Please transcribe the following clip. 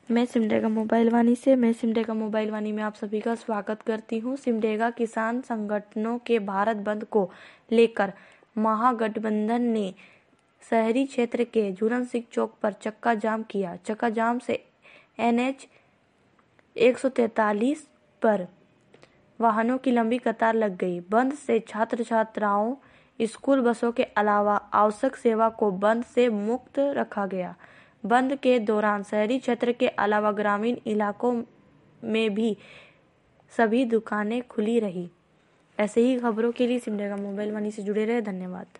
मैं सिमडेगा मोबाइल वाणी में आप सभी का स्वागत करती हूँ। सिमडेगा किसान संगठनों के भारत बंद को लेकर महागठबंधन ने शहरी क्षेत्र के झूलन सिंह चौक पर चक्का जाम किया। चक्का जाम से NH 143 पर वाहनों की लंबी कतार लग गई। बंद से छात्र छात्राओं, स्कूल बसों के अलावा आवश्यक सेवा को बंद से मुक्त रखा गया। बंद के दौरान शहरी क्षेत्र के अलावा ग्रामीण इलाकों में भी सभी दुकानें खुली रही। ऐसे ही खबरों के लिए सिमडेगा मोबाइल वाणी से जुड़े रहे। धन्यवाद।